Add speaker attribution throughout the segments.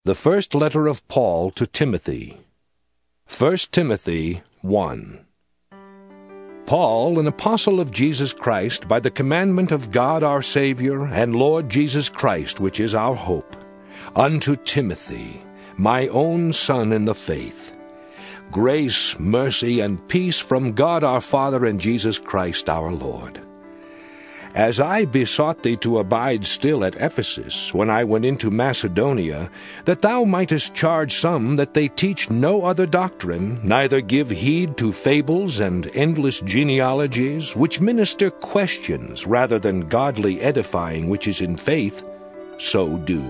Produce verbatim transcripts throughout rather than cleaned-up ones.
Speaker 1: The first letter of Paul to Timothy. First Timothy one. Paul, an apostle of Jesus Christ, by the commandment of God our Savior, and Lord Jesus Christ, which is our hope, unto Timothy, my own son in the faith. Grace, mercy, and peace from God our Father and Jesus Christ our Lord. As I besought thee to abide still at Ephesus, when I went into Macedonia, that thou mightest charge some that they teach no other doctrine, neither give heed to fables and endless genealogies, which minister questions rather than godly edifying which is in faith, so do.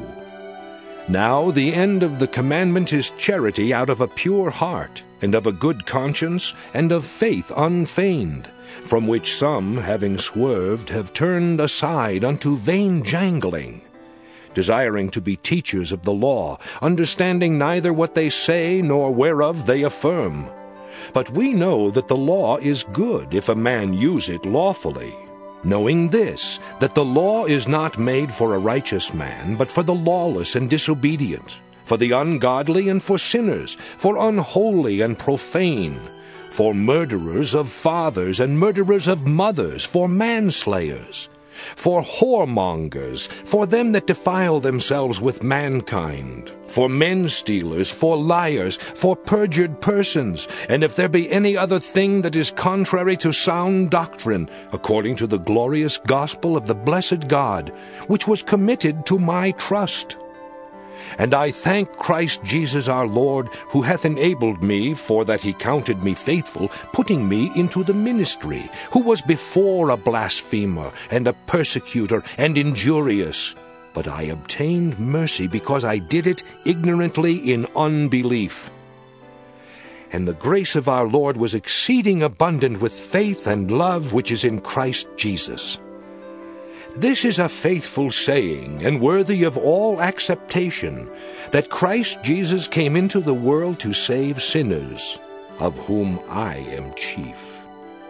Speaker 1: Now the end of the commandment is charity out of a pure heart, and of a good conscience, and of faith unfeigned, from which some, having swerved, have turned aside unto vain jangling, desiring to be teachers of the law, understanding neither what they say nor whereof they affirm. But we know that the law is good, if a man use it lawfully, knowing this, that the law is not made for a righteous man, but for the lawless and disobedient, for the ungodly and for sinners, for unholy and profane, for murderers of fathers and murderers of mothers, for manslayers, for whoremongers, for them that defile themselves with mankind, for men-stealers, for liars, for perjured persons, and if there be any other thing that is contrary to sound doctrine, according to the glorious gospel of the blessed God, which was committed to my trust. And I thank Christ Jesus our Lord, who hath enabled me, for that he counted me faithful, putting me into the ministry, who was before a blasphemer, and a persecutor, and injurious. But I obtained mercy, because I did it ignorantly in unbelief. And the grace of our Lord was exceeding abundant with faith and love which is in Christ Jesus. This is a faithful saying, and worthy of all acceptation, that Christ Jesus came into the world to save sinners, of whom I am chief.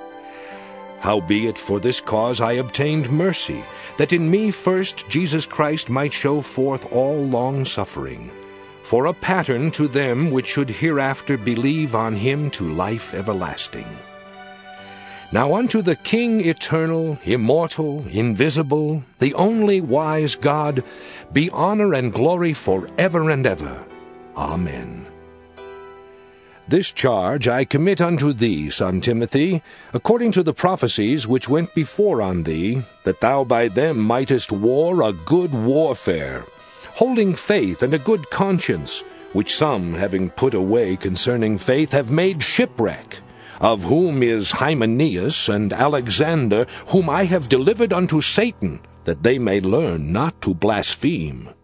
Speaker 1: Howbeit for this cause I obtained mercy, that in me first Jesus Christ might show forth all longsuffering, for a pattern to them which should hereafter believe on him to life everlasting. Now unto the King eternal, immortal, invisible, the only wise God, be honor and glory for ever and ever. Amen. This charge I commit unto thee, son Timothy, according to the prophecies which went before on thee, that thou by them mightest war a good warfare, holding faith and a good conscience, which some, having put away concerning faith, have made shipwreck, of whom is Hymenaeus and Alexander, whom I have delivered unto Satan, that they may learn not to blaspheme.